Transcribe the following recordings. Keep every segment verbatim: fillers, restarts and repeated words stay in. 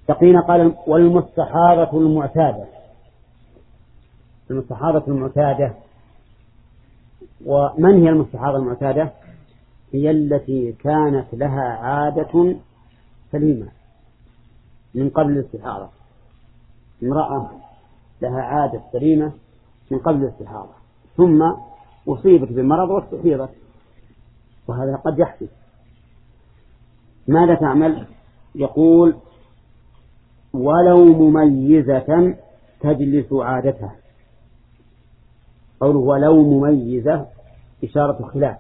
تقينا قال والمستحاضة المعتادة. المستحاضة المعتادة، ومن هي المستحاضة المعتادة؟ هي التي كانت لها عادة سليمة من قبل الاستحاضة. امرأة لها عادة سليمة من قبل الاستحاضة ثم أصيبت بمرض واستحيضت، وهذا قد يحدث. ماذا تعمل؟ يقول ولو مميزة تجلس عادتها. قوله ولو مميزة إشارة خلاف،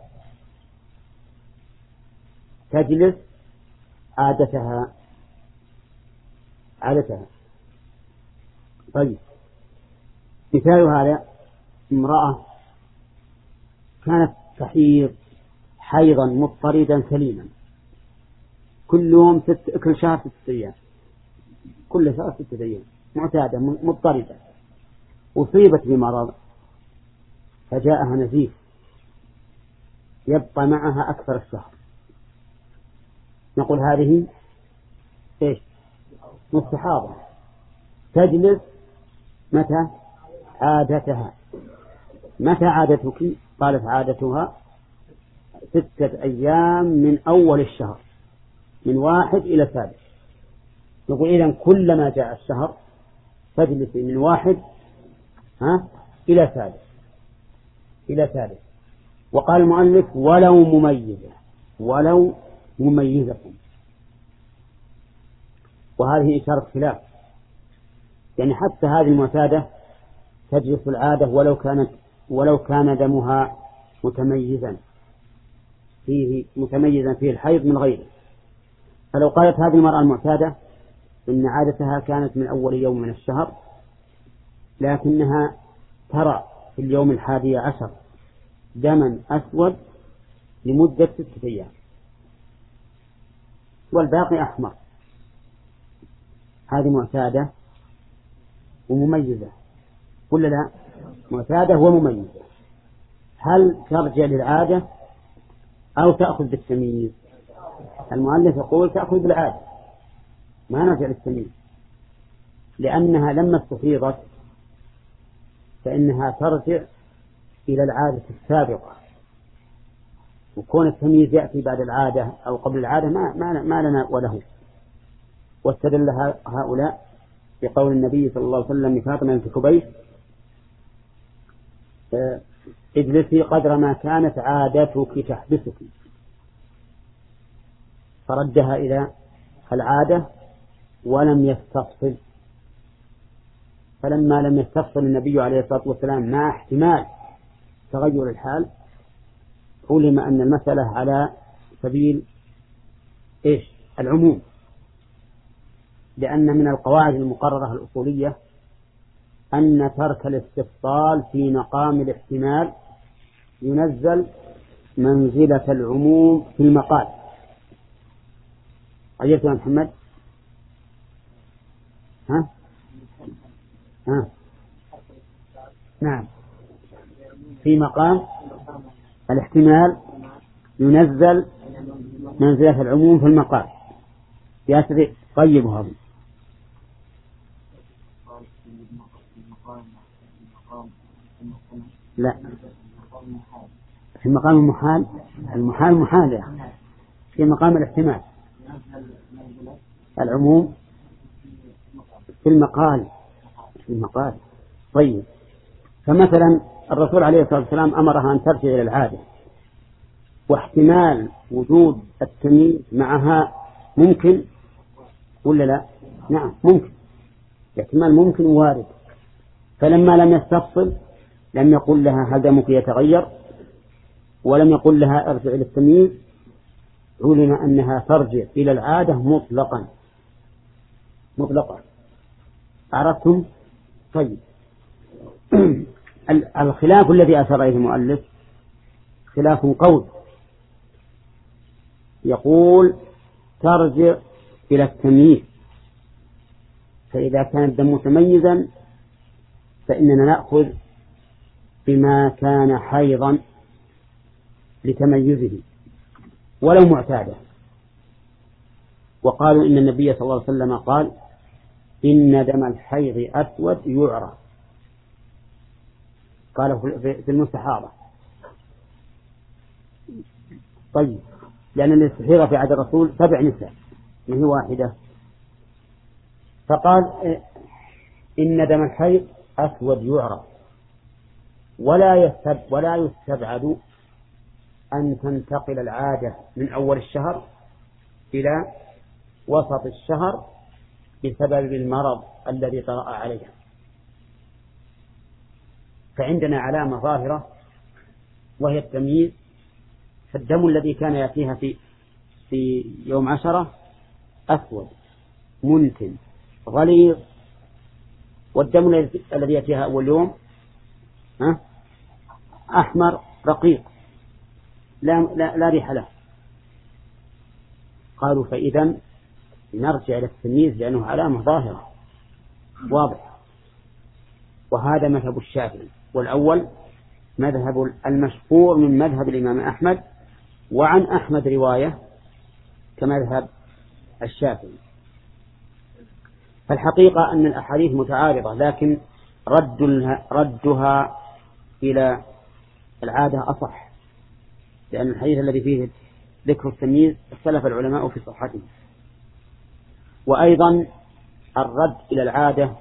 تجلس عادتها عادتها طيب، مثال هذا امرأة كانت تحيض حيضا مضطردا سليما، كل يوم ست كل شهر ست أيام، كل شهر ست أيام معتادة مضطردة، أصيبت بمرض فجاءها نزيف يبقى معها أكثر الشهر، نقول هذه إيش؟ مستحاضة، تجلس متى؟ عادتها. متى عادتك؟ قالت عادتها ستة أيام من أول الشهر، من واحد إلى ثالث. نقول إذن كلما جاء الشهر تجلس من واحد ها إلى ثالث إلى ثالث. وقال المؤلف ولو مميزة، ولو مميزة، وهذه إشارة خلاف، يعني حتى هذه المعتادة تجلس العادة ولو كانت ولو كان دمها متميزا فيه متميزا فيه الحيض من غيره. فلو قالت هذه المرأة المعتادة إن عادتها كانت من أول يوم من الشهر، لكنها ترى في اليوم الحادي عشر دما أسود لمدة ستة أيام والباقي أحمر، هذه معتادة ومميزة ولا لا؟ معتادة ومميزة. هل ترجع للعادة أو تأخذ بالتمييز؟ المؤلف يقول تأخذ بالعادة، ما نرجع للتمييز، لأنها لما استفيضت فإنها ترجع إلى العادة السابقة، وكون التمييز يأتي بعد العادة أو قبل العادة ما, ما, ما لنا وله. واستدل هؤلاء بقول النبي صلى الله عليه وسلم لفاطمة بنت حبيش اجلسي قدر ما كانت عادتك تحبسك، فردها إلى العادة ولم يستفصل. فلما لم يستفصل النبي عليه الصلاة والسلام مع احتمال تغير الحال، علم أن المسألة على سبيل إيش؟ العموم، لأن من القواعد المقررة الأصولية أن ترك الاستفصال في مقام الاحتمال ينزل منزلة العموم في المقال. عجبت يا محمد؟ ها؟ ها؟ نعم، في مقام الاحتمال ينزل منزلة العموم في المقال. يا سيدي طيب هذا لا، في مقام المحال، المحال محال يعني. في مقام الاحتمال العموم في المقال، في المقال. طيب، فمثلا الرسول عليه الصلاة والسلام أمرها أن ترجع إلى العادة، واحتمال وجود التمييز معها ممكن ولا لا؟ نعم ممكن، احتمال ممكن وارد. فلما لم يستفصل لم يقل لها هل دمك يتغير، ولم يقل لها ارجع إلى التمييز، علم أنها ترجع إلى العادة مطلقا مطلقا. عرفتم؟ طيب. الخلاف الذي أشار إليه المؤلف خلاف قول، يقول ترجع إلى التمييز، فإذا كان الدم متميزا فإننا نأخذ بما كان حيضا لتميزه ولو معتادا. وقالوا إن النبي صلى الله عليه وسلم قال إن دم الحيض أسود يعرف، قال في المستحاضة. طيب، لأن اللي استحيض في عهد الرسول سبع نساء ما هي واحدة، فقال إن دم الحيض أسود يعرف ولا يستب ولا يستبعد أن تنتقل العادة من أول الشهر إلى وسط الشهر بسبب المرض الذي طرأ عليها. فعندنا علامة ظاهرة وهي التمييز، فالدم الذي كان يأتيها في في يوم عشرة أسود منتن غليظ، والدم الذي يأتيها أول يوم أحمر رقيق لا, لا, لا ريح له. قالوا فإذا نرجع إلى التمييز لأنه علامة ظاهرة واضحة، وهذا مذهب الشافعي، والأول مذهب المشهور من مذهب الإمام أحمد، وعن أحمد رواية كمذهب الشافعي. فالحقيقة أن الأحاديث متعارضة، لكن رد ردها إلى العادة أصح، لأن الحديث الذي فيه ذكر التمييز اختلف العلماء في صحته. وأيضا الرد إلى العادة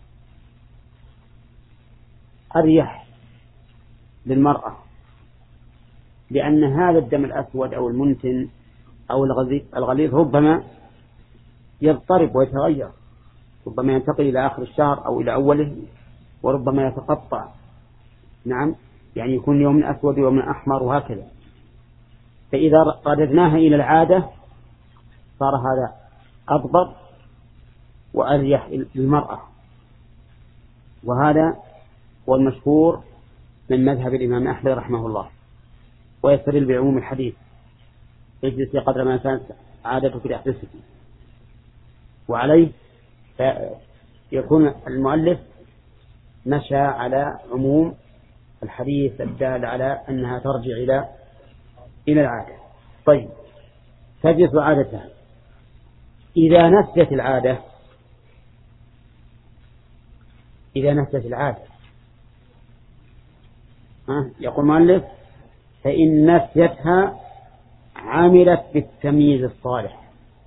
أريح للمرأة، لأن هذا الدم الأسود أو المنتن أو الغليظ ربما يضطرب ويتغير، ربما ينتقل إلى آخر الشهر أو إلى أوله، وربما يتقطع. نعم، يعني يكون يوم أسود ويوم أحمر وهكذا. فإذا رددناها إلى العادة صار هذا أضبط وأريح للمرأة، وهذا هو المشهور من مذهب الإمام أحمد رحمه الله، ويستدل بعموم الحديث اجلسي قدر ما كانت عادتك لأحدثك. وعليه يكون المؤلف مشى على عموم الحديث الدال على أنها ترجع إلى إلى العادة. طيب، تجلس عادتها. إذا نسيت العادة إذا نسيت العادة ها يقول المؤلف فإن نسيتها عملت بالتمييز الصالح.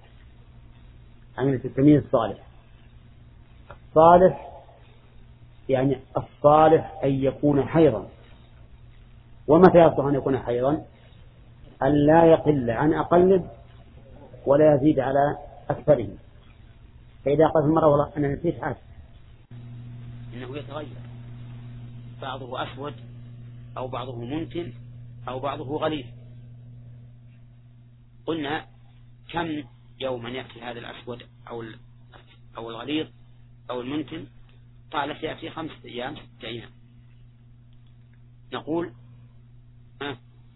عملت بالتمييز الصالح. الصالح يعني الصالح أن يكون حيضا. ومتى يصلح أن يكون حيضا؟ أن لا يقل عن أقله ولا يزيد على أكثره. فإذا قال المرة والله أنا نسيت عاد، إنه يتغير، بعضه أسود أو بعضه منتن أو بعضه غليظ. قلنا كم يوما يأتي هذا الأسود أو أو الغليظ أو المنتن؟ قال سيأتي خمسة أيام ستة أيام. نقول ها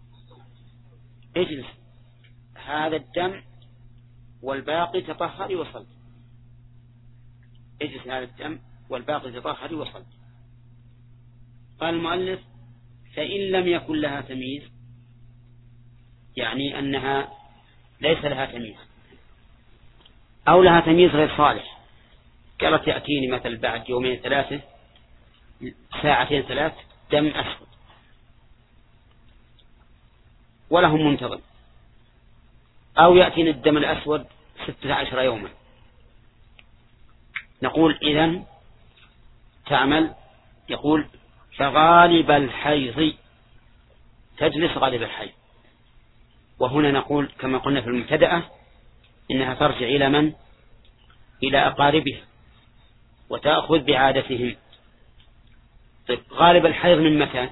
اجلس هذا الدم والباقي تطهري وصل. اجلس هذا الدم والباقي تطهري وصل. قال المؤلف فإن لم يكن لها تمييز، يعني أنها ليس لها تمييز أو لها تمييز غير صالح، قالت يأتيني مثل بعد يومين ثلاثة ساعتين ثلاث دم أسود ولهم منتظم، أو يأتيني الدم الأسود ستة عشر يوما، نقول إذن تعمل. يقول فغالب الحيض تجلس غالب الحيض. وهنا نقول كما قلنا في المبتدأة إنها ترجع إلى من؟ إلى أقاربها وتأخذ بعادتهم. طيب، غالب الحيض من متى؟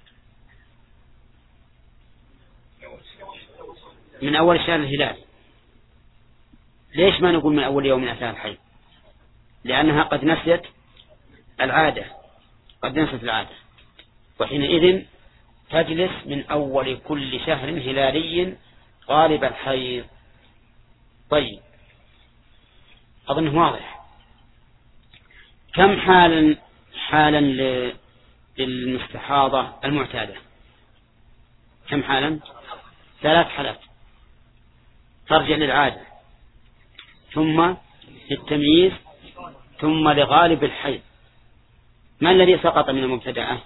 من أول شهر الهلال. ليش ما نقول من أول يوم من أثناء الحيض؟ لأنها قد نسيت العادة قد نسيت العادة وحينئذ تجلس من أول كل شهر هلالي غالب الحيض. طيب، أظنه واضح. كم حالا حالا للمستحاضة المعتادة؟ كم حالا؟ ثلاث حالات. ترجع للعادة ثم للتمييز ثم لغالب الحيض. ما الذي سقط من المبتدأة؟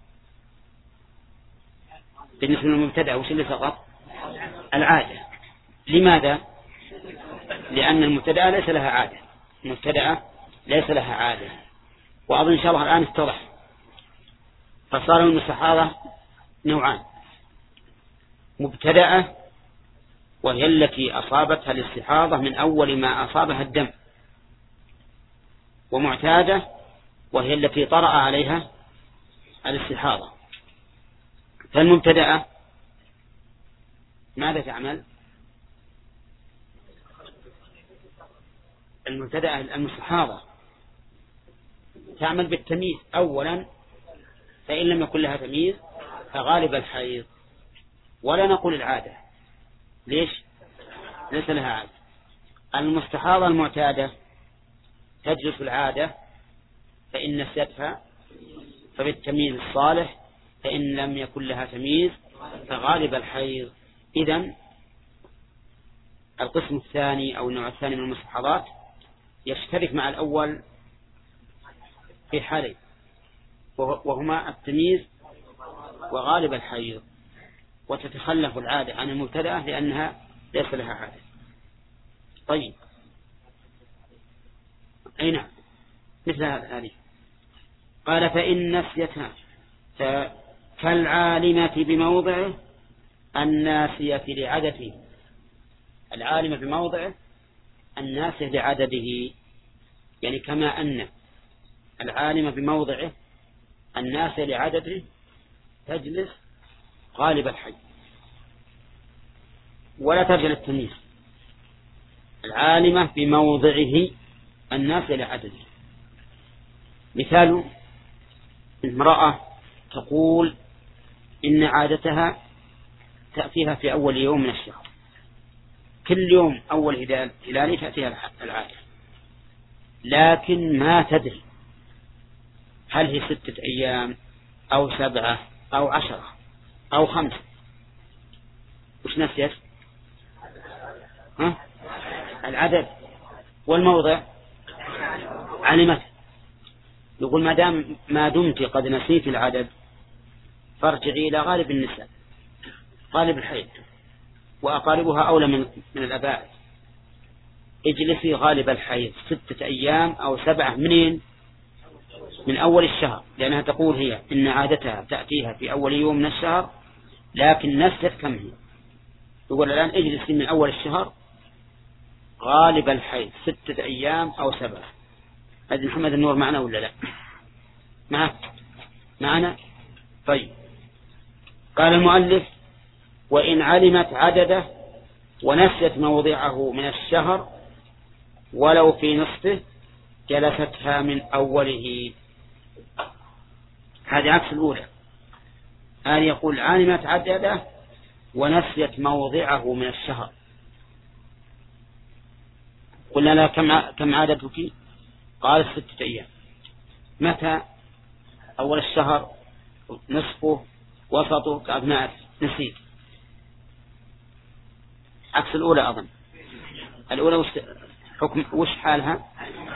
بالنسبة للمبتدأة وش اللي سقط؟ العادة. لماذا؟ لأن المبتدأة ليس لها عادة، المبتدأة ليس لها عادة. وأظن إن شاء الله الآن اتضح. فصار من المستحاضة نوعان: مبتدأة وهي التي أصابتها الاستحاضة من أول ما أصابها الدم، ومعتادة وهي التي طرأ عليها الاستحاضة. فالمبتدأة ماذا تعمل؟ المبتدأة المستحاضة تعمل بالتمييز أولا، فإن لم يكن لها تمييز فغالب الحيض، ولا نقول العادة. ليش؟ ليس لها عادة. المستحاضة المعتادة تجلس العادة، فإن نسيتها فبالتمييز الصالح، فإن لم يكن لها تمييز فغالب الحيض. إذن القسم الثاني أو النوع الثاني من المستحاضات يشترك مع الأول في حالين، وهما التمييز وغالب الحيض، وتتخلف العادة عن المبتدأة لأنها ليس لها عادة. طيب، أي نعم، مثل هذه. قال: فإن نسيتها كالعالمة بموضعه الناسية لعدده. العالمة بموضعه الناسية لعدده، يعني كما أن العالمة بموضعه الناسية لعدده تجلس غالب الحي ولا ترجع للتمييز. العالمة بموضعه الناسية لعدده. مثال: امرأة تقول إن عادتها تأتيها في أول يوم من الشهر، كل يوم أول هلال تأتيها العادة، لكن ما تدري هل هي ستة أيام أو سبعة أو عشرة أو خمسة. وش نسيت؟ ها؟ العدد. والموضع علمت. يقول ما دام ما دمت قد نسيت العدد فارجعي إلى غالب النساء، غالب الحيض، وأقاربها أولى من من الأباء. اجلسي غالب الحيض ستة أيام أو سبعة. منين؟ من أول الشهر، لأنها تقول هي إن عادتها تأتيها في أول يوم من الشهر، لكن نسيت كم هي. يقول الآن اجلسي من أول الشهر غالب الحيض ستة أيام أو سبعة. هذا محمد النور معنا ولا لا؟ معك؟ معنا؟ طيب. قال المؤلف: وإن علمت عدده ونسيت موضعه من الشهر ولو في نصفه جلستها من أوله. هذه عكس الأولى. هذا يقول علمت عدده ونسيت موضعه من الشهر. قلنا لها كم كم عادتك؟ قال ستة أيام. متى؟ أول الشهر، نصفه، وسطه، كأبناء نسيت. عكس الأولى أظن. الأولى وش حكم وش حالها؟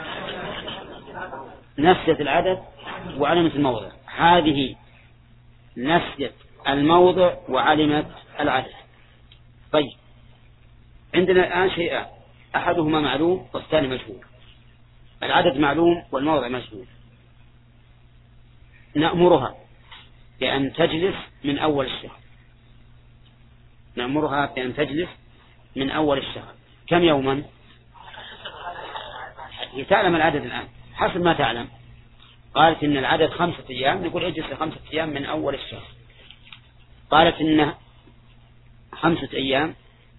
نسيت العدد وعلمت الموضع. هذه نسيت الموضع وعلمت العدد. طيب، عندنا الآن شيئان: أحدهما معلوم والثاني مجهول. العدد معلوم والموضع مجهول. نأمرها بأن تجلس من أول الشهر. نأمرها بأن تجلس من أول الشهر. كم يوما؟ هي تعلم العدد الآن حسب ما تعلم. قالت إن العدد خمسة أيام، نقول اجلس خمسة أيام من أول الشهر. قالت إن خمسة أيام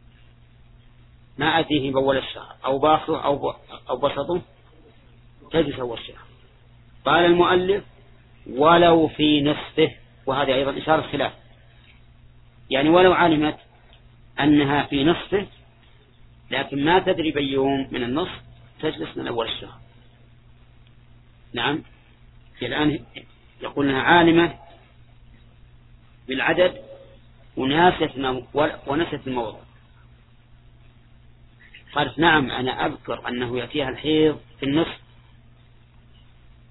ما أتيه بأول الشهر أو باخره أو أو بسطه، تجلس أول الشهر. قال المؤلف: ولو في نصفه. وهذا أيضا إشارة خلاف، يعني ولو علمت أنها في نصفه لكن ما تدري بيوم من النصف تجلس من أول الشهر. نعم. الآن يقول أنها عالمة بالعدد ونسيت الموضع. قالت: نعم، أنا أذكر أنه يأتيها الحيض في النصف،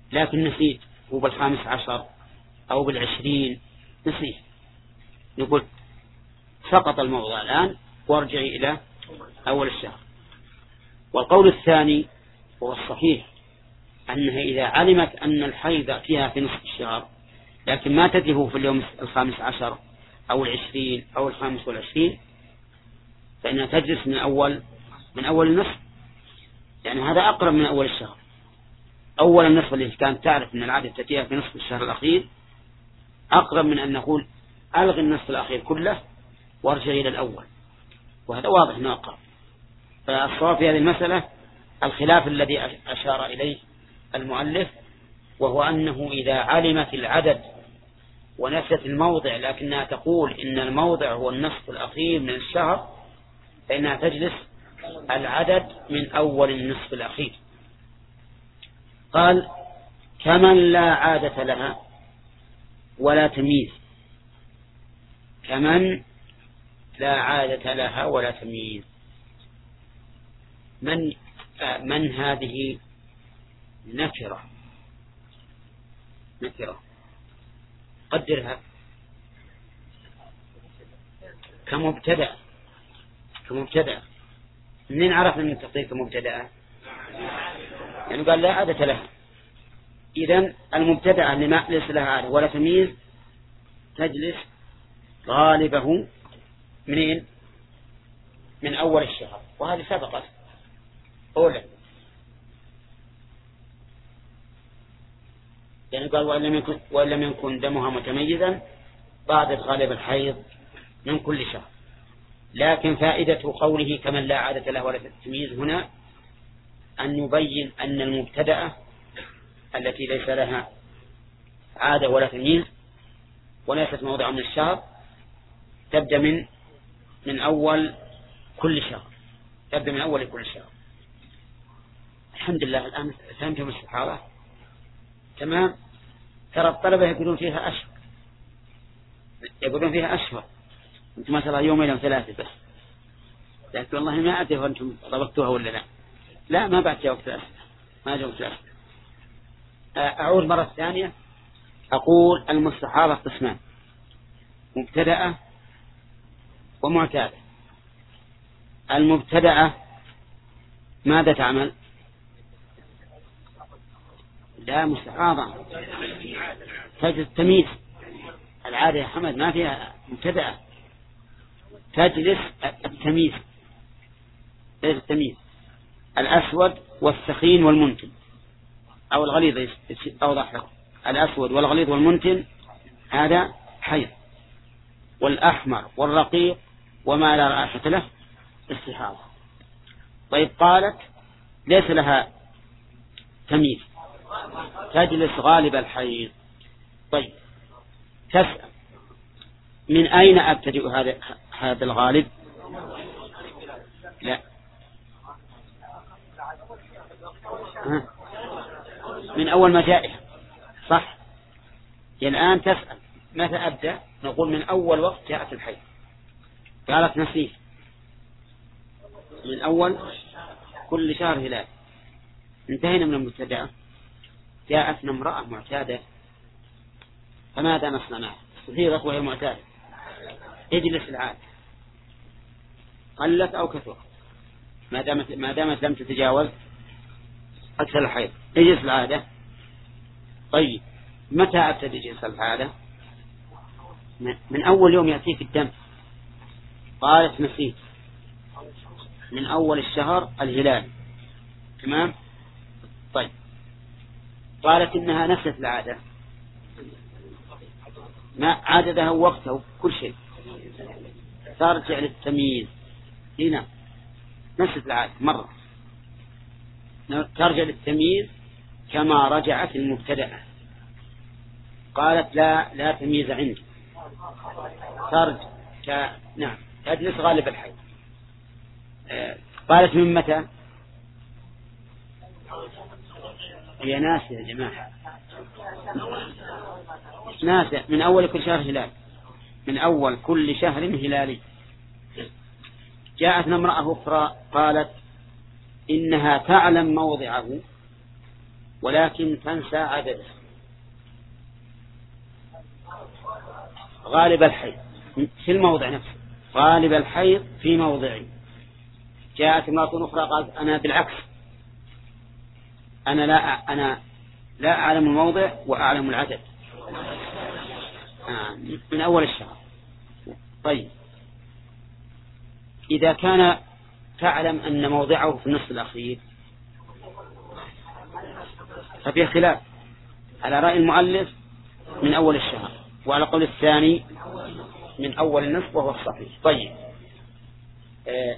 لكن نسيت هو بالخامس عشر أو بالعشرين نسيت، نقول سقط الموضع الآن وارجعي إلى أول الشهر. والقول الثاني هو الصحيح، أنها إذا علمت أن الحيض فيها في نصف الشهر لكن ما تدريه في اليوم الخامس عشر أو العشرين أو الخامس والعشرين فإنها تجلس من أول من أول النصف، يعني هذا أقرب من أول الشهر. أول النصف اللي كانت تعرف أن العادة تأتيها في نصف الشهر الأخير أقرب من أن نقول ألغي النصف الأخير كله وارجع إلى الأول، وهذا واضح أنه أقرب. فالصواب في هذه المسألة الخلاف الذي أشار إليه المؤلف، وهو أنه إذا علمت العدد ونسيت الموضع لكنها تقول إن الموضع هو النصف الأخير من الشهر فإنها تجلس العدد من أول النصف الأخير. قال كمن لا عادة لها ولا تمييز، كمن لا عادة لها ولا تمييز. من آه من هذه نكرة نكرة قدرها كمبتدأ كمبتدأ منين عرفنا من التقدير كمبتدأ؟ يعني قال لا عادة لها، إذن المبتدأ اللي ما ليس لها عادة ولا تمييز تجلس غالبه منين؟ من أول الشهر، وهذه سبقت أولا. يعني قال وإن لم يكن, وإن لم يكن دمها متميزا بعد غالب الحيض من كل شهر. لكن فائدة قوله كمن لا عادة له ولا تمييز هنا أن يبين أن المبتدأة التي ليس لها عادة ولا تمييز وليست موضع من الشهر تبدأ من من أول كل شهر تبدأ من أول كل شهر. الحمد لله الآن فهمتم السحارة تمام. ترى الطلبة يقولون فيها أشهر يقولون فيها أشهر أنتم ما ترى يومين أو ثلاثة بس، لكن والله ما أدري أنتم ضبطتوها ولا لا. لا ما بعد جاء وقت الأسئلة ما جاء وقت الأسئلة. أعود مرة ثانية أقول المستحاضة قسمان مبتدأة ومعتادة. المبتدأة ماذا تعمل؟ لا مستحاضة تجلس التمييز. العادة يا حمد ما فيها مبتدأة، تجلس التمييز التمييز الأسود والسخين والمنتن أو الغليظ أوضح لكم. الأسود والغليظ والمنتن هذا حيض، والأحمر والرقيق وما لا رائحة له استحاضة. طيب قالت ليس لها تمييز تجلس غالب الحيض. طيب تسأل من أين أبتدئ هذا هذا الغالب؟ لا ها. من أول ما جائها صح. الآن تسأل متى أبدأ؟ نقول من أول وقت جاءت الحيض. قالت نسيت من أول كل شهر هلال. انتهينا من المبتدأ. جاءتنا امرأة معتادة فماذا نصنع معها؟ صغيرة وهي معتادة اجلس العادة قلت أو كثرت ما دامت ما دامت لم تتجاوز أكثر الحيض اجلس العادة. طيب متى أبتدي جلس العادة؟ من أول يوم يأتيك الدم. قالت نسيت من أول الشهر الهلال تمام. طيب قالت إنها نسيت العادة ما عادتها وقتها كل شيء ترجع للتمييز هنا. نسيت العادة مرة ترجع للتمييز كما رجعت المبتدأة. قالت لا لا تمييز عندي ترجع ك... نعم تجلس غالب الحيض. آه. قالت من متى؟ هي ناسية يا جماعة ناسية من أول كل شهر هلال من أول كل شهر هلالي. جاءتنا امرأة أخرى قالت إنها تعلم موضعه ولكن تنسى عدده. غالب الحيض في الموضع نفسه، غالب الحيض في موضعي. جاءت امرأة أخرى قالت أنا بالعكس، أنا لا أنا لا أعلم الموضع وأعلم العدد آه من أول الشهر. طيب إذا كان تعلم أن موضعه في النصف الأخير ففي خلاف على رأي المؤلف من أول الشهر، وعلى قول الثاني من أول النصف وهو الصحيح. طيب آه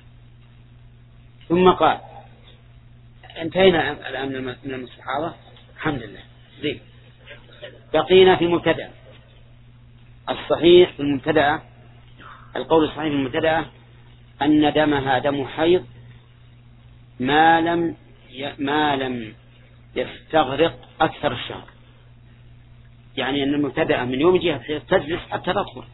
ثم قال انتهينا الآن من المستحاضة الحمد لله. زين بقينا في المبتدأ. الصحيح في المبتدأ، القول الصحيح في المبتدأ أن دمها دم حيض ما لم ما لم يستغرق أكثر الشهر، يعني أن المبتدأ من يوم يجيها الحيض تجلس حتى تطهر،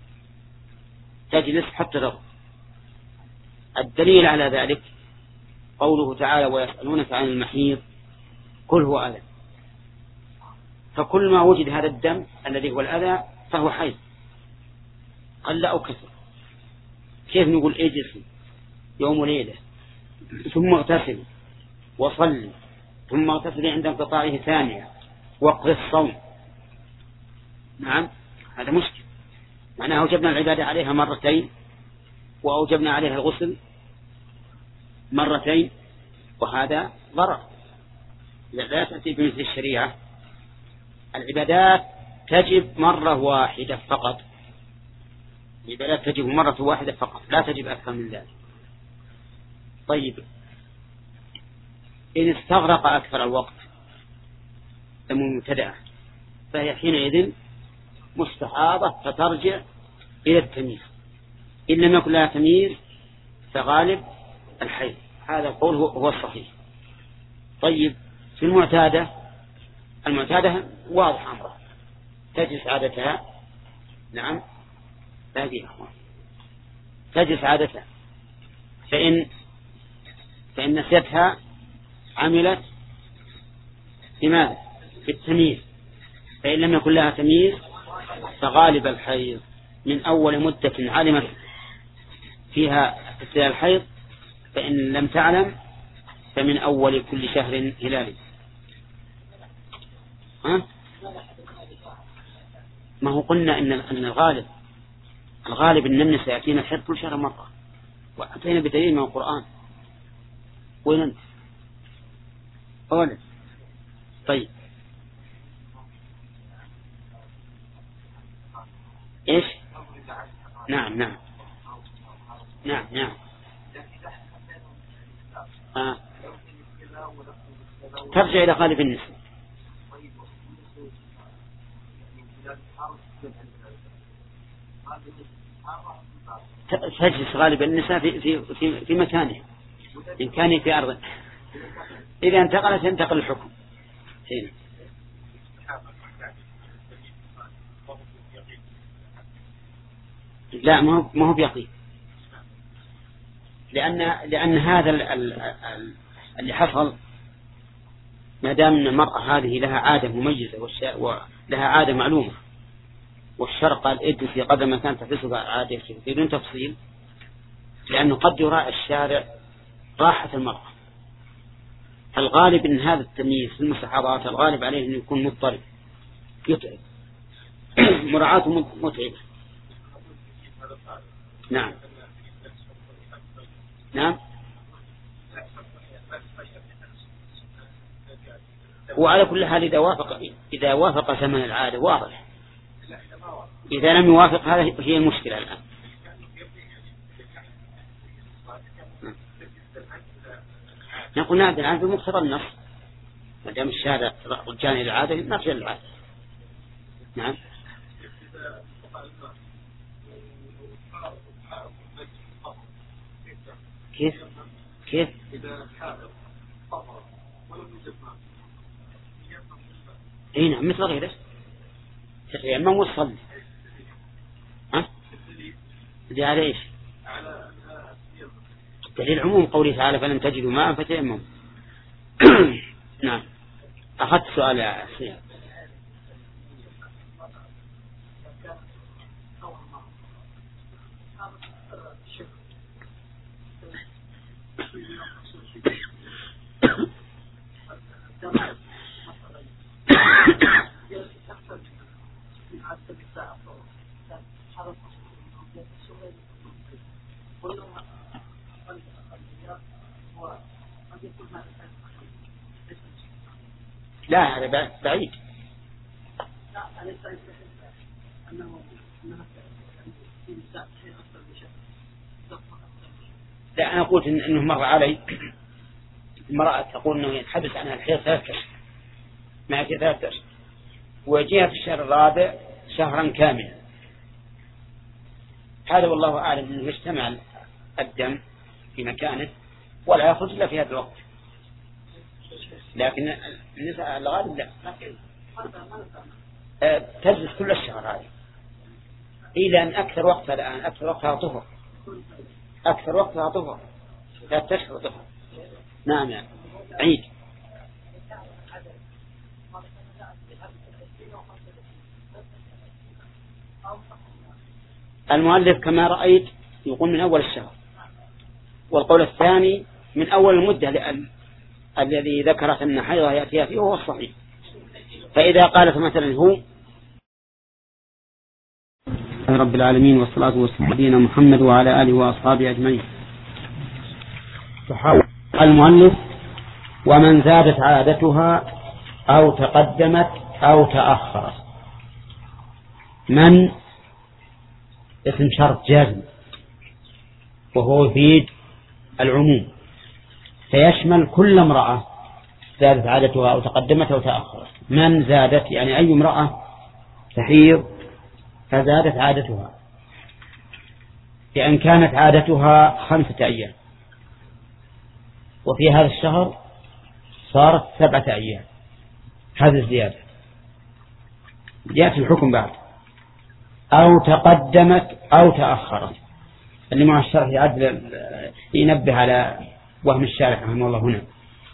تجلس حتى تطهر. الدليل على ذلك قوله تعالى ويسألونك عن المحيض قل هو أذى، فكل ما وجد هذا الدم الذي هو الأذى فهو حيض قل أو كثر. كيف نقول اجلس يوم وليلة ثم اغتسل وصلي ثم اغتسل عند انقطاعه ثانية وقف الصوم؟ نعم هذا مشكل، معناه أوجبنا العبادة عليها مرتين وأوجبنا عليها الغسل مرتين، وهذا ضرر لا تأتي بمثل الشريعة. العبادات تجب مرة واحدة فقط، العبادات تجب مرة واحدة فقط لا تجب أكثر من ذلك. طيب إن استغرق أكثر الوقت دم المبتدأ فهي حينئذ مستحاضة فترجع إلى التمييز، إن لم يكن لها تمييز فغالب الحيض. هذا القول هو الصحيح. طيب في المعتادة، المعتادة واضح أمره تجلس عادتها، نعم هذه تجلس عادتها، فإن فإن نسيتها عملت بماذا؟ بالتمييز، فإن لم يكن لها تمييز فغالب الحيض من أول مدة علمت فيها ابتلاء الحيض، فإن لم تعلم فمن أول كل شهر هلالي. ها؟ ما هو قلنا إن أن الغالب الغالب أن النساء يأتينا الحيض كل شهر مرة، وأتينا بدليل من القرآن. وين أنت؟ أولا طيب إيش؟ نعم نعم نعم نعم آه. ترجع إلى غالب النساء. تجلس غالب النساء في في في, في مكانه إن كان في أرض، إذا انتقلت ينتقل الحكم هنا. لا ما هو ما هو بيقين، لأن لأن هذا ال ال اللي حصل ما دام أن المرأة هذه لها عادة مميزة ولها عادة معلومة، والشرع قال اجلسي قدر ما كانت تحسبها عادة بدون تفصيل، لأنه قد يراعي الشارع راحة المرأة. الغالب أن هذا التمييز في المستحاضات الغالب عليه أن يكون مضطرب يتعب مراعاته متعبة. نعم نعم. وعلى كل حال إذا وافق إذا وافق زمن العادة واضح، إذا لم يوافق هذا هي المشكلة الآن. نقول نعم الآن بمقتضى النص ما دام الشارع رجعنا إلى العادة نرجع للعادة. نعم كيف كيف اي نعم مثل غيره تتيمم وتصلي. ها دي على ايش؟ دليل عموم قوله تعالى فلم تجدوا ماء فتيمموا. نعم أخذت سؤال يا أخي. لا هذا بعيد. لا أنا قلت إن إنه مر علي امرأة تقول إنه يتحدث عنها الحيض ثلاث أشهر مع ثلاث أشهر وجيها في الشهر الرابع شهرا كاملا. هذا والله أعلم إنه يجتمع الدم في مكانه ولا يخرج إلا في هذا الوقت، لكن النساء الغالب لا أه تجلس كل الشهر هذه إلى أن أكثر وقتها الآن أكثر وقتها طهر أكثر وقتها طهر ثلاث أشهر طهر. نعم يعني عيد. المؤلف كما رأيت يقول من أول الشهر، والقول الثاني من أول المدة لأن الذي ذكرت أن حيضها يأتيها فيه هو الصحيح. فإذا قالت مثلا هو رب العالمين والصلاة والسلام على نبينا محمد وعلى آله وأصحابه أجمعين. المؤلف ومن زادت عادتها أو تقدمت أو تأخرت. من اسم شرط جازم وهو يفيد العموم فيشمل كل امرأة زادت عادتها أو تقدمت أو تأخرت. من زادت يعني أي امرأة تحيض فزادت عادتها، لأن كانت عادتها خمسة أيام وفي هذا الشهر صارت سبعة أيام، هذا الزيادة جاءت الحكم بعد. أو تقدمت أو تأخرت. اللي مع الشرح يعدل ينبه على وهم الشارح رحمه الله. هنا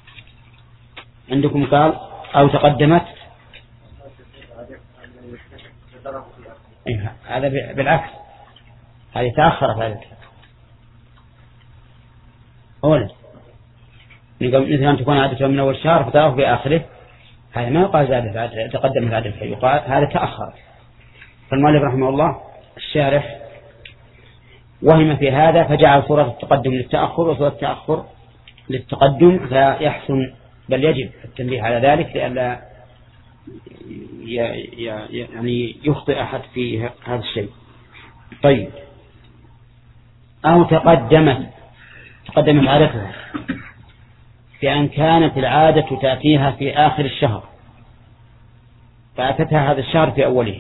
عندكم قال أو تقدمت، إيه هذا بالعكس، هذه تأخرت عادتها أولا، مثل أن تكون عادتها من أول شهر فتأخر في آخره، هذا ما يقال زادت عادتها تقدمت عادتها، يقال هذا تأخرت. فالمؤلف رحمه الله الشارح وهم في هذا فجعل صورة التقدم للتأخر وصورة التأخر للتقدم، فيحسن بل يجب التنبيه على ذلك لئلا يعني يخطئ أحد في هذا الشيء. طيب أو تقدمت تقدمت عادتها بأن كانت العادة تأتيها في آخر الشهر فأتتها هذا الشهر في أوله،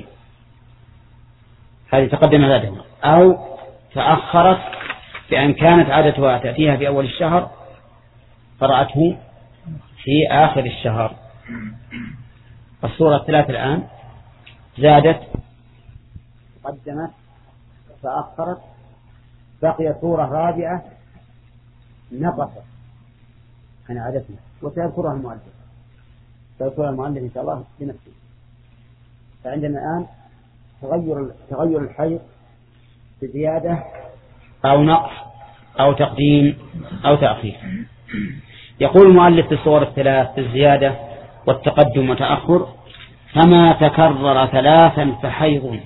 هذه تقدمت عادتها. أو تأخرت بأن كانت عادتها تأتيها في أول الشهر فرأته في آخر الشهر. الصورة الثلاث الآن زادت تقدمت تأخرت، بقي صورة رابعة نقصت عن عادتنا وسيذكرها المؤلف سيذكرها المؤلف إن شاء الله بنفسه. فعندنا الآن تغير تغير الحيض بزيادة أو نقص أو تقديم أو تأخير. يقول المؤلف في الصور الثلاث الزيادة والتقدم وتأخر: فما تكرر ثلاثا فحيض.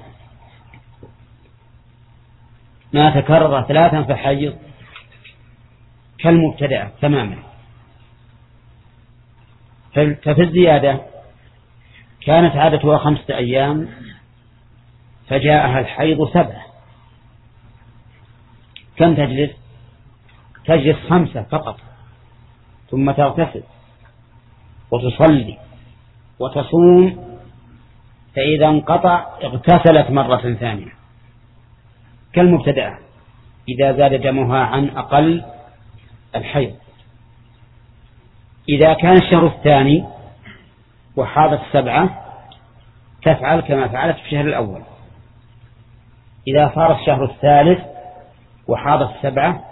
ما تكرر ثلاثا فحيض كالمبتدأ تماما. ففي الزيادة كانت عادتها خمسة أيام فجاءها الحيض سبعة، كم تجلس؟ تجلس خمسة فقط، ثم تغتسل وتصلي وتصوم، فإذا انقطع اغتسلت مرة ثانية كالمبتدأ إذا زاد دمها عن أقل الحيض. إذا كان الشهر الثاني وحاضت سبعة تفعل كما فعلت في الشهر الأول. إذا صار الشهر الثالث وحاضت سبعة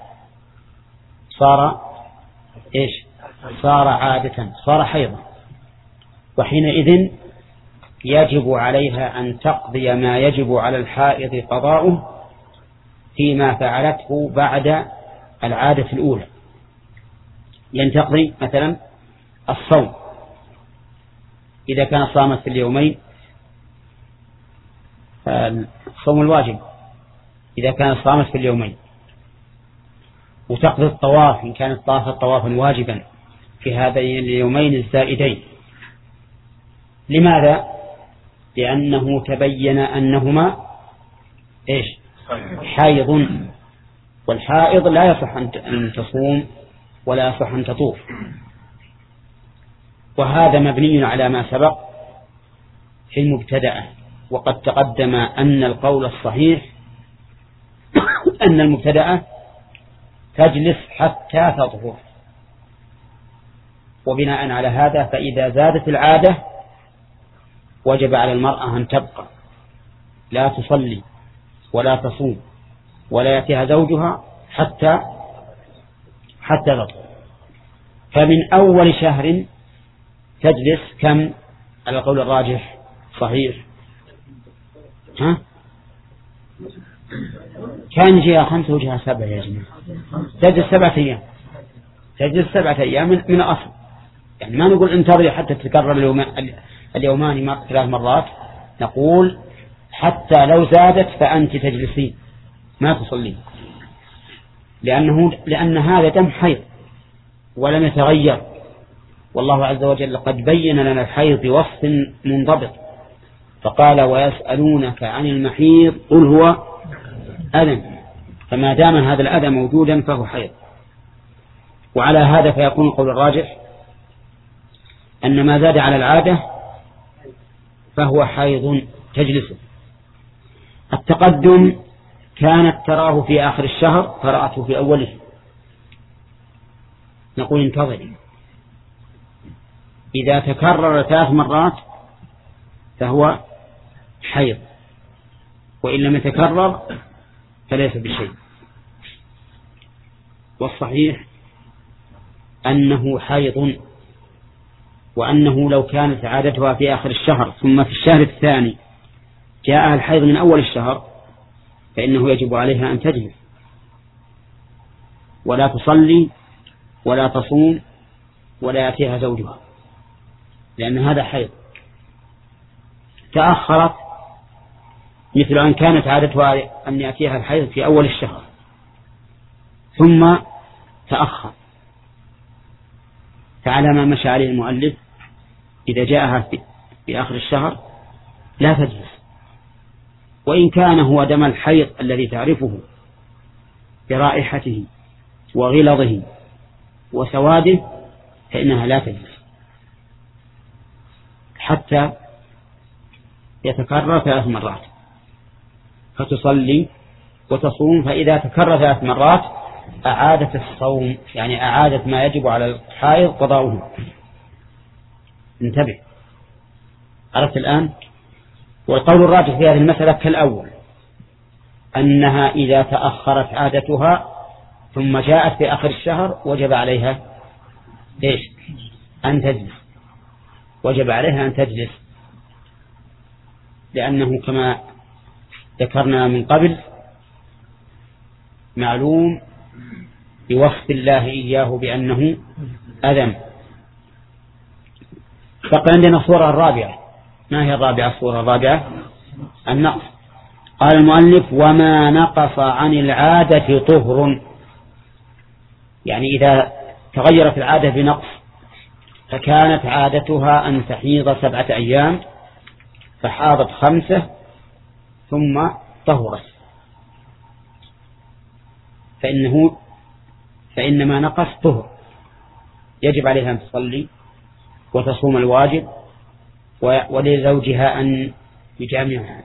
صار إيش؟ صار عادة، صار حيضا. وحينئذ يجب عليها أن تقضي ما يجب على الحائض قضاؤه فيما فعلته بعد العادة الأولى. لأن تقضي مثلا الصوم إذا كان صامت في اليومين، الصوم الواجب إذا كان صامت في اليومين، وتقضي الطواف إن كانت طافت طوافا واجبا في هذين اليومين الزائدين. لماذا؟ لأنه تبين أنهما إيش؟ حائض، والحائض لا يصح أن تصوم ولا يصح أن تطوف. وهذا مبني على ما سبق في المبتدأة، وقد تقدم أن القول الصحيح أن المبتدأة تجلس حتى تطهر. وبناء على هذا فإذا زادت العادة وجب على المرأة أن تبقى لا تصلي ولا تصوم ولا يأتيها زوجها حتى حتى تطهر. فمن أول شهر تجلس كم على القول الراجح صحيح؟ ها؟ كان جهة خمسة وجهة سبعة يا جماعة، تجلس سبعة أيام، تجلس سبعة أيام من, من أصل. يعني ما نقول انتظري حتى تتكرر اليوم اليومان ثلاث مرات، نقول حتى لو زادت فأنت تجلسين ما تصلين، لأنه لأن هذا دم حيض ولم يتغير. والله عز وجل قد بين لنا الحيض بوصف منضبط، فقال ويسألونك عن المحيض قل هو أذى، فما دام هذا الأذى موجودا فهو حيض. وعلى هذا فيكون القول الراجح أن ما زاد على العادة فهو حيض تجلسه. التقدم كانت تراه في آخر الشهر قرأته في أوله، نقول انتظري، إذا تكرر ثلاث مرات فهو حيض، وإن لم يتكرر فليس بشيء. والصحيح أنه حيض، وأنه لو كانت عادتها في آخر الشهر ثم في الشهر الثاني جاءها الحيض من أول الشهر فإنه يجب عليها أن تجلس ولا تصلي ولا تصوم ولا يأتيها زوجها، لأن هذا حيض. تأخرت مثل أن كانت عادتها أن يأتيها الحيض في أول الشهر ثم تأخر، فعلى ما مشى عليه المؤلف إذا جاءها في, في آخر الشهر لا تجلس، وإن كان هو دم الحيض الذي تعرفه برائحته وغلظه وسواده فإنها لا تجلس حتى يتكرر ثلاث مرات، فتصلي وتصوم. فإذا تكرر ثلاث مرات أعادت الصوم، يعني أعادت ما يجب على الحائض قضاؤه. انتبه، عرفت الآن؟ والقول الراجح في هذه المسألة كالأول، أنها إذا تأخرت عادتها ثم جاءت في آخر الشهر وجب عليها إيش؟ أن تجلس، وجب عليها أن تجلس، لأنه كما ذكرنا من قبل معلوم بوصف الله إياه بأنه أذن. فقال عندنا الصورة الرابعة. ما هي الرابعة؟ الصورة الرابعة النقص. قال المؤلف وما نقص عن العادة طهر، يعني إذا تغيرت العادة بنقص فكانت عادتها أن تحيض سبعة أيام فحاضت خمسة ثم طهرت، فإنه فإنما نقص طهر، يجب عليها أن تصلي وتصوم الواجب ولزوجها أن يجامعها.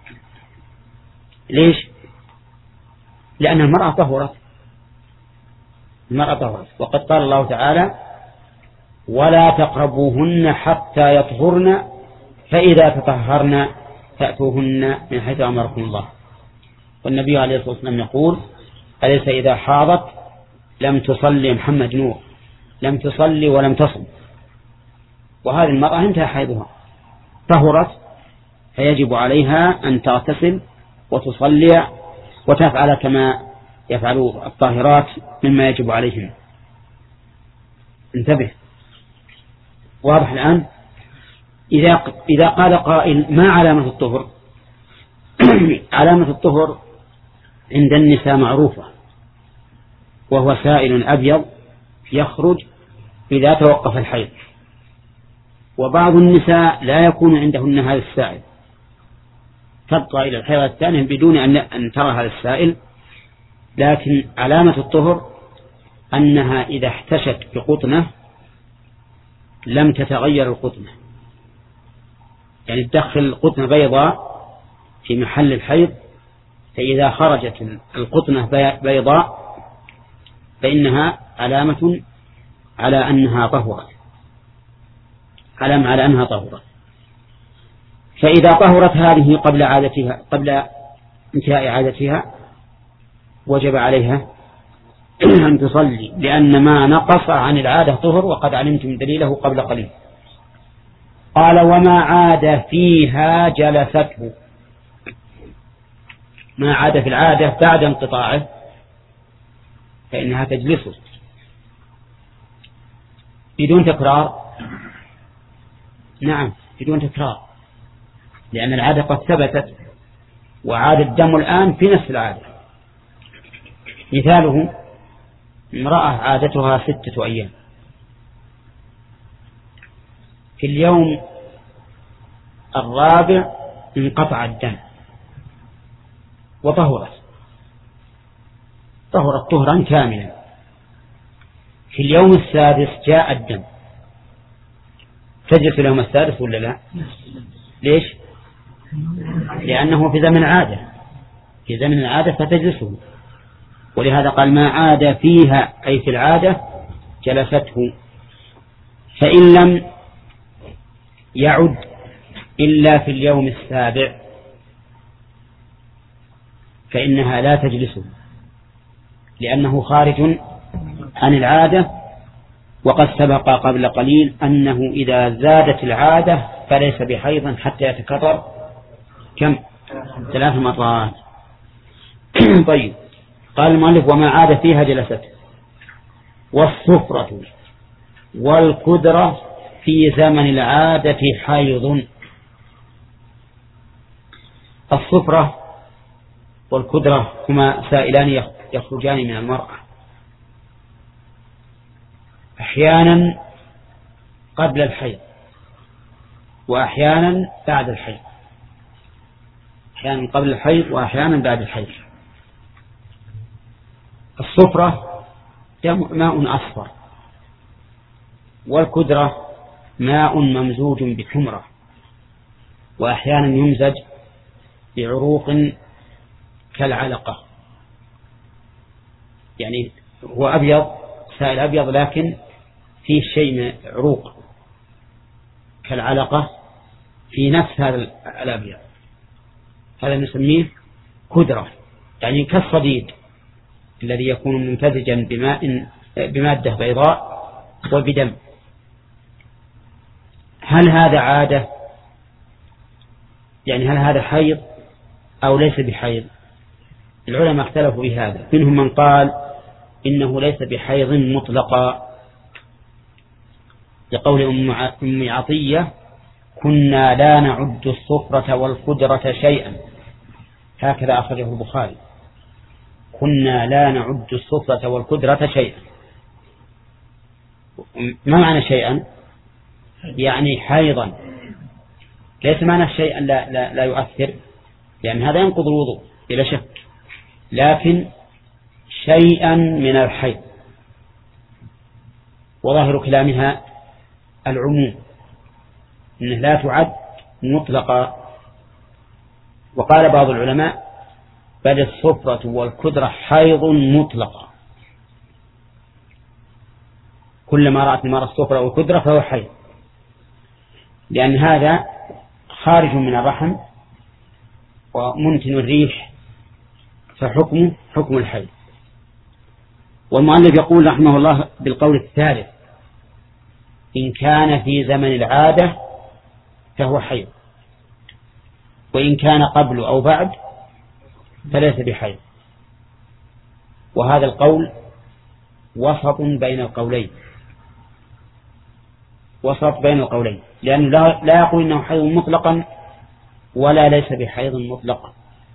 ليش؟ لأن المرأة طهرت، المرأة طهرت، وقد قال الله تعالى ولا تقربوهن حتى يطهرن فإذا تطهرن فأتوهن من حيث أمركم الله. والنبي عليه الصلاة والسلام يقول أليس إذا حاضت لم تصلي محمد نور لم تصلي ولم تصم. وهذه المرأة انتهى حيضها طهرت، فيجب عليها أن تغتسل وتصلي وتفعل كما يفعل الطاهرات مما يجب عليهم. انتبه. واضح الآن؟ إذا إذا قال قائل ما علامة الطهر؟ علامة الطهر عند النساء معروفة، وهو سائل أبيض يخرج إذا توقف الحيض. وبعض النساء لا يكون عندهن هذا السائل، تبقى إلى الحيض الثانية بدون أن ترى هذا السائل. لكن علامة الطهر أنها إذا احتشت بقطنة لم تتغير القطنة، يعني تدخل القطنة بيضاء في محل الحيض، فإذا خرجت القطنة بيضاء فإنها علامة على أنها طهرت، علامة على أنها طهرت. فإذا طهرت هذه قبل عادتها قبل انتهاء عادتها وجب عليها أن تصلي، لأن ما نقص عن العادة طهر، وقد علمتم دليله قبل قليل. قال وما عاد فيها جلسته، ما عاد في العادة بعد انقطاعه فإنها تجلسه بدون تكرار. نعم بدون تكرار، لأن العادة قد ثبتت وعاد الدم الآن في نفس العادة. مثاله امرأة عادتها ستة أيام، في اليوم الرابع انقطع الدم وطهرت، طهرت طهرا كاملا. في اليوم السادس جاء الدم، تجلس اليوم السادس ولا لا؟ ليش؟ لأنه في زمن العادة، في زمن العادة فتجلسه، ولهذا قال ما عاد فيها أي في العادة جلسته. فإن لم يعد إلا في اليوم السابع فإنها لا تجلسه، لأنه خارج عن العادة، وقد سبق قبل قليل أنه إذا زادت العادة فليس بحيض حتى يتكرر كم؟ ثلاث مرات. طيب. قال المؤلف وما عاد فيها جلسته. والصفرة والكدرة في زمن العادة حيض. الصفرة والكدرة هما سائلان يخرجان من المرأة، أحيانا قبل الحيض وأحيانا بعد الحيض، أحيانا قبل الحيض وأحيانا بعد الحيض. الصفرة ماء أصفر، والكدرة ماء ممزوج بحمرة، وأحيانا يمزج بعروق كالعلقة، يعني هو أبيض سائل أبيض لكن فيه شيء من عروق كالعلقة في نفس هذا الأبيض، هذا نسميه كدرة، يعني كالصديد الذي يكون ممتزجا بماء بمادة بيضاء وبدم. هل هذا عادة؟ يعني هل هذا حيض أو ليس بحيض؟ العلماء اختلفوا بهذا، منهم من قال إنه ليس بحيض مطلقا، لقول أم عطية كنا لا نعد الصفرة والكدرة شيئا، هكذا أخرجه البخاري، كنا لا نعد الصفرة والكدرة شيئا. ما معنى شيئا؟ يعني حيضا، ليس معنى شيئا لا, لا, لا يؤثر، لأن هذا ينقض الوضوء بلا شك، لكن شيئا من الحيض. وظاهر كلامها العموم، إنه لا تعد مطلقا. وقال بعض العلماء بل الصفرة والكدرة حيض مطلقة، كلما رأت المرأة الصفرة والكدرة فهو حيض، لأن هذا خارج من الرحم ومنتن الريح، فحكمه حكم الحيض. والمؤلف يقول رحمه الله بالقول الثالث إن كان في زمن العادة فهو حيض، وإن كان قبل أو بعد فليس بحيض. وهذا القول وسط بين القولين، وسط بين القولين، لأنه لا يقول إنه حيض مطلقا ولا ليس بحيض مطلقا.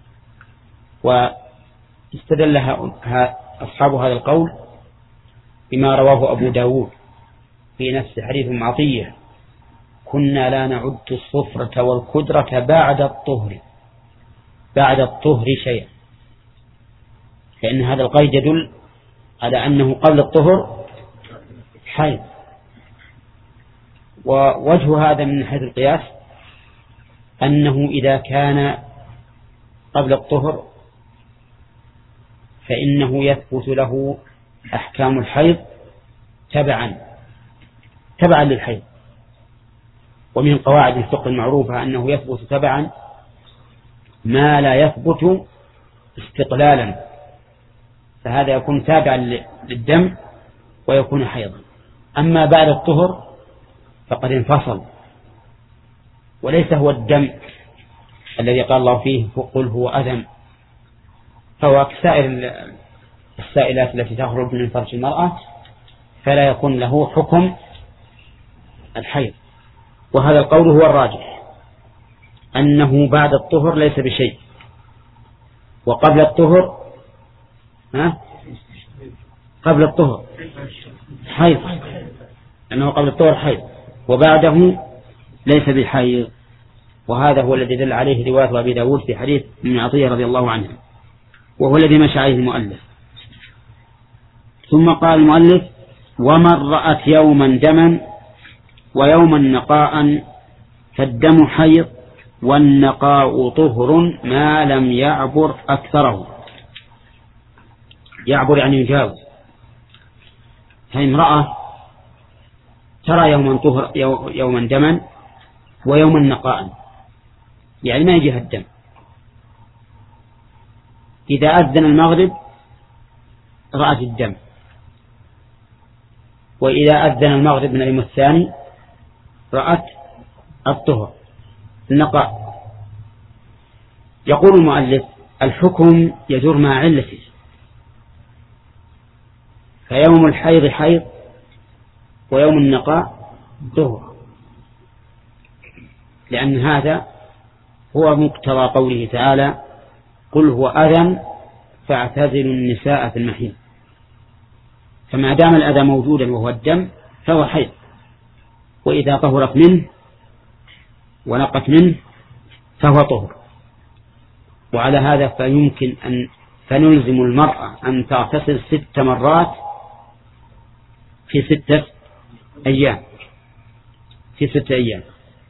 واستدل أصحاب هذا القول بما رواه أبو داود في نفس حديث معطية: كنا لا نعد الصفرة والكدرة بعد الطهر بعد الطهر شيئا، لأن هذا القيد يدل على أنه قبل الطهر حيض. ووجه هذا من حيث القياس أنه إذا كان قبل الطهر فإنه يثبت له أحكام الحيض تبعا تبعا للحيض. ومن قواعد الفقه المعروفة أنه يثبت تبعا ما لا يثبت استقلالا، فهذا يكون تابعا للدم ويكون حيضا. أما بعد الطهر فقد انفصل، وليس هو الدم الذي قال الله فيه قل هو أذى، فهو كسائر السائلات التي تخرج من فرج المرأة، فلا يكون له حكم الحيض. وهذا القول هو الراجح، أنه بعد الطهر ليس بشيء، وقبل الطهر ها قبل الطهر حيض، أنه قبل الطهر حيض وبعده ليس بحيض. وهذا هو الذي دل عليه رواية أبي داود في حديث ابن عطية رضي الله عنه، وهو الذي مشى عليه المؤلف. ثم قال المؤلف: ومن رأت يوما دما ويوما نقاء فالدم حيض والنقاء طهر ما لم يعبر أكثره. يعبر يعني يجاوز. فامرأة ترى يوما طهر يوما دما ويوما نقاء، يعني ما يجيها الدم. إذا أذن المغرب رأت الدم، وإذا أذن المغرب من اليوم الثاني رأت الطهر النقاء. يقول المؤلف: الحكم يدور مع علته، فيوم الحيض حيض ويوم النقاء طهر، لأن هذا هو مقتضى قوله تعالى: قل هو أذى فاعتزلوا النساء في المحيض. فما دام الأذى موجودا وهو الدم فهو حيض، وإذا طهرت منه ونقت منه فهو طهر. وعلى هذا فيمكن أن فنلزم المرأة أن تغتسل ست مرات في ستة أيام في ستة أيام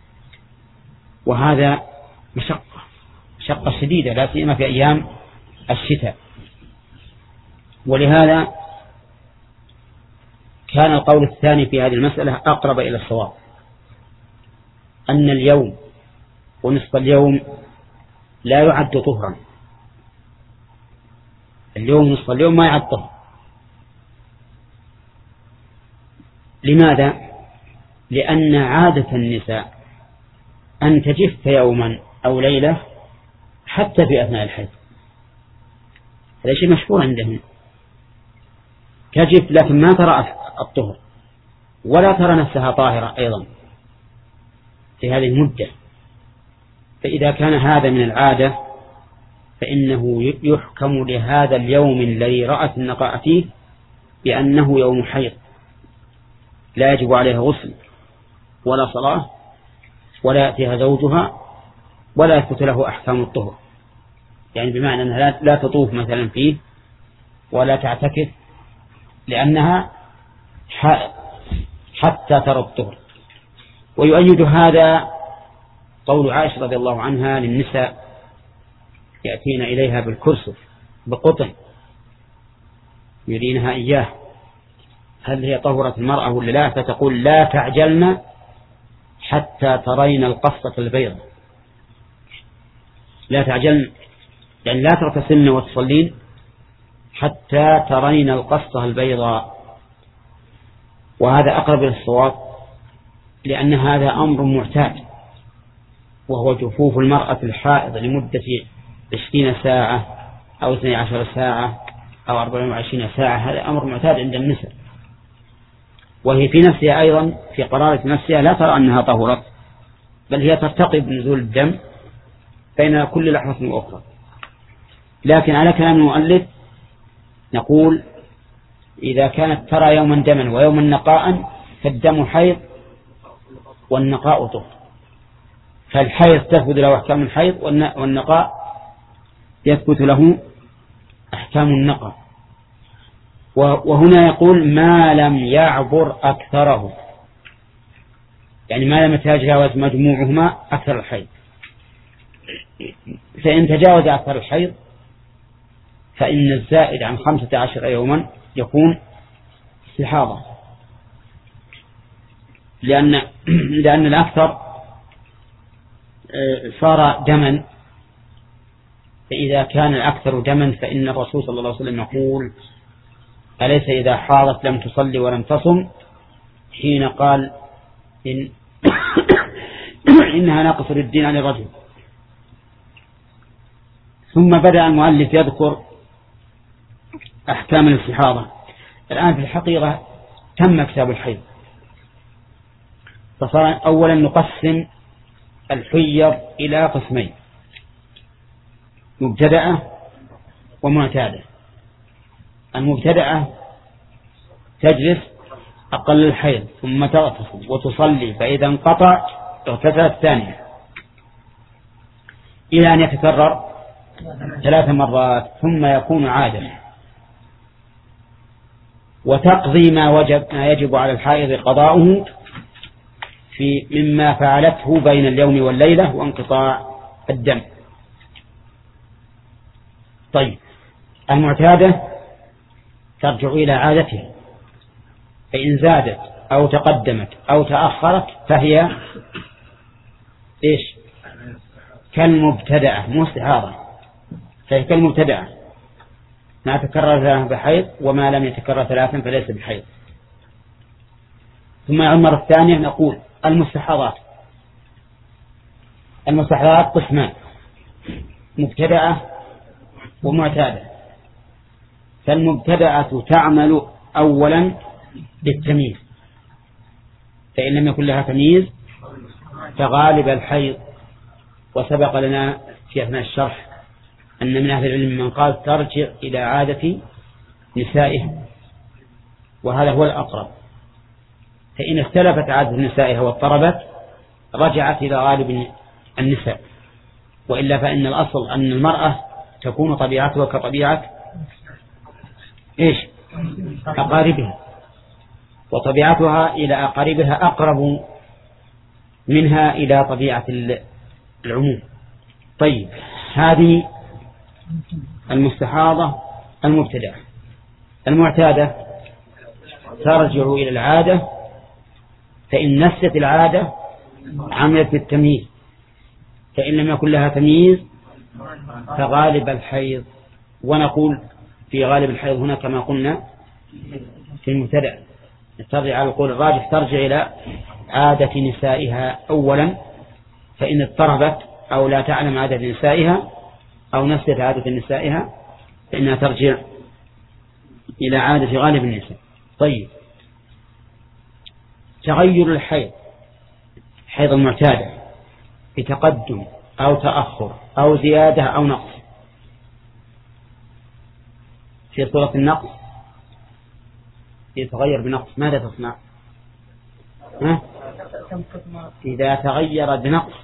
وهذا مشقة مشقة شديدة، لا سيما في أيام الشتاء. ولهذا كان القول الثاني في هذه المسألة أقرب إلى الصواب، أن اليوم ونصف اليوم لا يعد طهرا. اليوم ونصف اليوم ما يعد طهر. لماذا؟ لأن عادة النساء أن تجف يوما أو ليلة حتى في أثناء الحيض، هذا شيء مشهور عندهم. تجف لكن ما ترى الطهر ولا ترى نفسها طاهرة أيضا في هذه المدة. فإذا كان هذا من العادة فإنه يحكم لهذا اليوم الذي رأت النقاء فيه بأنه يوم حيض، لا يجب عليها غسل ولا صلاة ولا يأتيها زوجها ولا يثبت له أحكام الطهر، يعني بمعنى أنها لا تطوف مثلا فيه ولا تعتكف لأنها حائض حتى ترى الطهر. ويؤيد هذا قول عائشة رضي الله عنها للنساء يأتين إليها بالكرسف بقطن يرينها إياه، هل هي طهرت المرأة ولا لا؟ فتقول: لا تعجلن حتى ترين القصة البيض. لا تعجلن يعني لا تغتسلن وتصلين حتى ترين القصة البيضاء. وهذا أقرب إلى الصواب، لأن هذا أمر معتاد، وهو جفوف المرأة الحائض لمدة عشرين ساعة أو اثني عشر ساعة أو أربع وعشرين ساعة، هذا أمر معتاد عند النساء، وهي في نفسها أيضا في قرارة نفسها لا ترى أنها طهرت، بل هي ترتقب نزول الدم بين كل لحظة وأخرى. لكن على كلام المؤلف نقول إذا كانت ترى يوما دما ويوما نقاء فالدم حيض والنقاء طهر، فالحيض تثبت له أحكام الحيض والنقاء يثبت له أحكام النقاء. وهنا يقول ما لم يعبر أكثره، يعني ما لم يتجاوز مجموعهما أكثر الحيض، فإن تجاوز أكثر الحيض فإن الزائد عن خمسة عشر يوما يكون استحاضة، لأن لأن الأكثر صار دما، فإذا كان الأكثر دما فإن الرسول صلى الله عليه وسلم يقول أليس إذا حاضت لم تصلي ولم تصم، حين قال إن إنها ناقص للدين عن الرجل. ثم بدأ المؤلف يذكر أحكام الاستحاضة. الآن في الحقيقة تم كتاب الحيض، فصار أولا نقسم الحيض إلى قسمين: مبتدأة ومعتادة. المبتدأة تجلس أقل الحيض ثم تغتسل وتصلي، فإذا انقطع اغتسلت ثانية إلى أن يتكرر ثلاث مرات ثم يكون عادة، وتقضي ما وجب ما يجب على الحائض قضاؤه في مما فعلته بين اليوم والليلة وانقطاع الدم. طيب، المعتادة ترجع إلى عادتها، فإن زادت أو تقدمت أو تأخرت فهي إيش؟ كالمبتدأة، مو استحاضة، فهي كالمبتدأة، ما تكرر ثلاثا بحيض وما لم يتكرر ثلاثا فليس بحيض. ثم المرة الثانية نقول المستحاضات. المستحاضات قسمان: مبتدأة ومعتادة. فالمبتدأة تعمل أولا بالتمييز، فإن لم يكن لها تمييز فغالب الحيض. وسبق لنا في أثناء الشرح أن من أهل العلم من قال ترجع إلى عادة نسائها، وهذا هو الأقرب. فإن اختلفت عادة نسائها واضطربت رجعت إلى غالب النساء، وإلا فإن الأصل أن المرأة تكون طبيعتها كطبيعة إيش؟ أقاربها، وطبيعتها إلى أقاربها أقرب منها إلى طبيعة العموم. طيب، هذه المستحاضة المبتدأة. المعتادة ترجع إلى العادة، فإن نست العادة عملت بالتمييز، فإن لم يكن لها تمييز فغالب الحيض. ونقول في غالب الحيض هنا كما قلنا في المبتدأ ترجع على القول الراجح ترجع إلى عادة نسائها أولا، فإن اضطربت أو لا تعلم عادة نسائها أو نست عادة نسائها فإنها ترجع إلى عادة غالب النساء. طيب، تغير الحيض، حيض المعتادة بتقدم أو تأخر أو زيادة أو نقص. في صورة النقص يتغير بنقص ماذا تصنع؟ ها؟ إذا تغير بنقص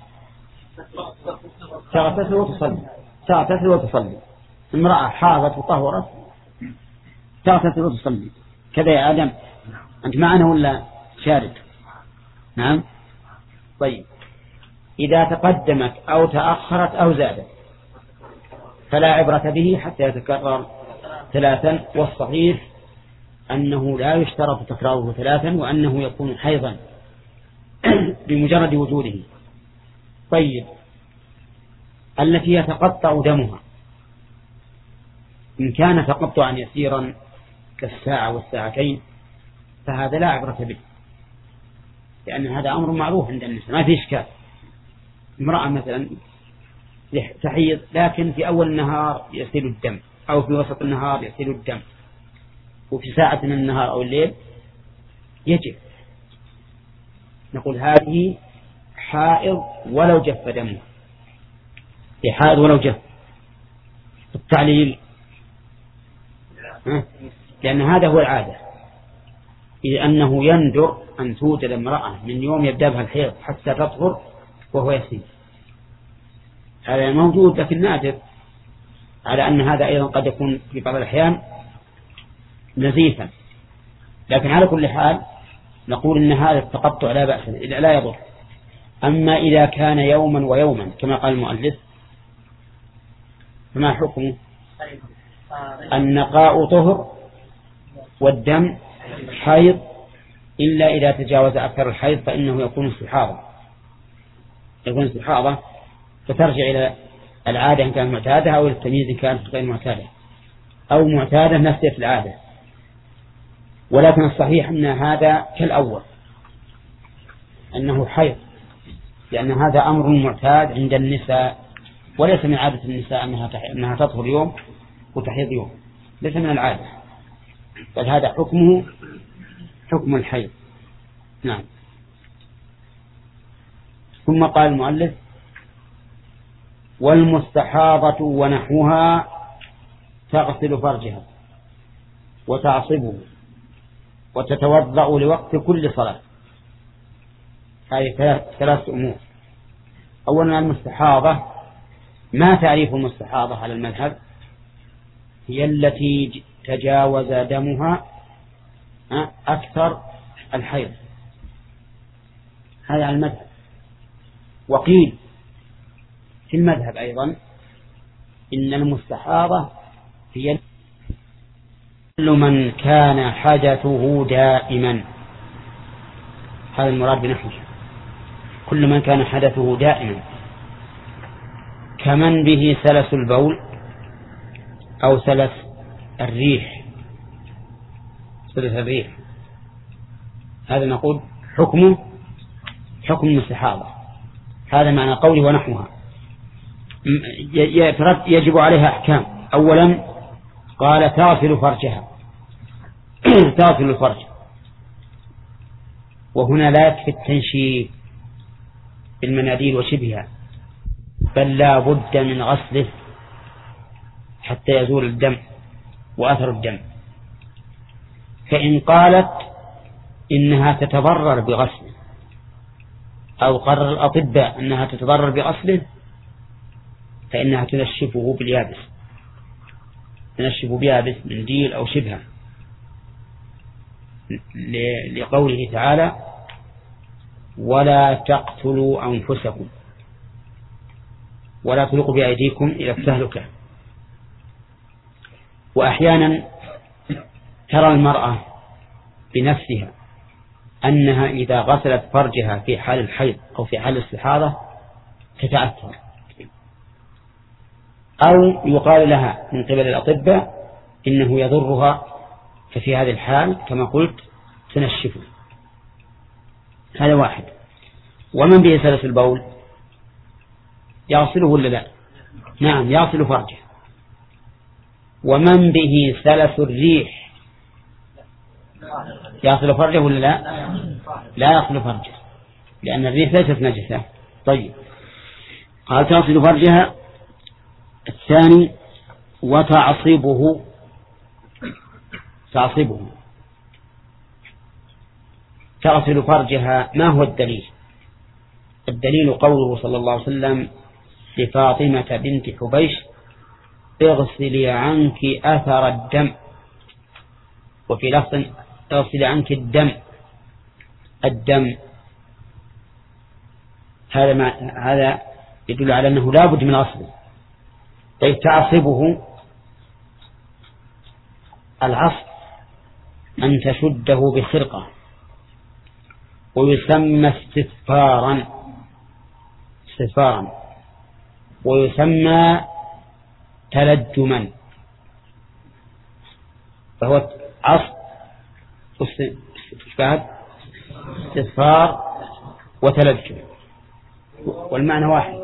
تغتسل وتصلي، تغتسل وتصلي. امرأة حاضت وطهرت تغتسل وتصلي كذا يا آدم. أنت معنا ولا شارد؟ نعم. طيب، إذا تقدمت أو تأخرت أو زادت فلا عبرة به حتى يتكرر ثلاثا، والصحيح أنه لا يشترط تكراره ثلاثا، وأنه يكون حيضا بمجرد وجوده. طيب، التي يتقطع دمها إن كان تقطعا يسيرا كالساعة والساعتين فهذا لا عبرة به، لأن هذا أمر معروف عند النساء ما في إشكال. امرأة مثلا تحيض لكن في أول النهار يسيل الدم أو في وسط النهار يسيل الدم وفي ساعة من النهار أو الليل يجب، نقول هذه حائض ولو جف دمه، في حائض ولو جف. التعليل لأن هذا هو العادة، إذ أنه يندر أن توجد امرأة من يوم يبدأ بها الحيض حتى تطهر وهو يسير، هذا موجود لكن نادر، على أن هذا أيضا قد يكون في بعض الأحيان نزيفا، لكن على كل حال نقول إن هذا التقطع لا بأس لا يضر. أما إذا كان يوما ويوما كما قال المؤلف فما حكمه؟ النقاء طهر والدم حيض، إلا إذا تجاوز أكثر الحيض فإنه يكون استحاضة، يكون استحاضة فترجع إلى العادة إن كانت معتادة أو التمييز إن كانت غير معتادة أو معتادة نفسية العادة. ولكن الصحيح أن هذا كالأول أنه حيض، لأن هذا أمر معتاد عند النساء، وليس من عادة النساء أنها أنها تطهر يوم وتحيض يوم، ليس من العادة، بل هذا حكمه حكم الحيض. نعم. ثم قال المؤلف والمستحاضة ونحوها تغسل فرجها وتعصبه وتتوضأ لوقت كل صلاة. هذه ثلاث أمور. أولا المستحاضة، ما تعريف المستحاضة على المذهب؟ هي التي تجاوز دمها أكثر الحيض، هذا على المذهب. وقيل في المذهب أيضا إن المستحاضة هي كل من كان حدثه دائما، هذا المراد بنحوه، كل من كان حدثه دائما كمن به سلس البول أو سلس الريح، سلس الريح هذا نقول حكمه حكم المستحاضة. هذا معنى قوله ونحوها. يجب عليها أحكام. أولا قال تغسل فرجها تغسل الفرج، وهنا لا يكفي التنشيف بالمناديل وشبهها، بل لا بد من غسله حتى يزول الدم وأثر الدم. فإن قالت إنها تتضرر بغسله أو قرر الأطباء أنها تتضرر بغسله فإنها تنشفه باليابس، تنشف بيابس منديل أو شبهه، لقوله تعالى ولا تقتلوا أنفسكم ولا تلقوا بأيديكم إلى التهلكة. وأحيانا ترى المرأة بنفسها أنها إذا غسلت فرجها في حال الحيض أو في حال الاستحاضة تتأثر، أو يقال لها من قبل الأطباء إنه يضرها، ففي هذه الحال كما قلت تنشفه. هذا واحد. ومن به سلس البول يغسله ولا لا؟ نعم يغسل فرجه. ومن به سلس الريح يغسل فرجه ولا لا؟ لا يغسل فرجه، لأن الريح ليست نجسة. طيب قال تغسل فرجها. الثاني وتعصبه تعصبه تغسل فرجها. ما هو الدليل؟ الدليل قوله صلى الله عليه وسلم لفاطمة بنت حبيش اغسلي عنك أثر الدم، وفي لفظ اغسلي عنك الدم الدم هذا ما هذا يدل على أنه لا بد من غسله. طيب تعصبه، العصب أن تشده بخرقة ويسمى استثفارا استثفارا ويسمى تلجما، فهو عصب استثفار وتلجم، والمعنى واحد.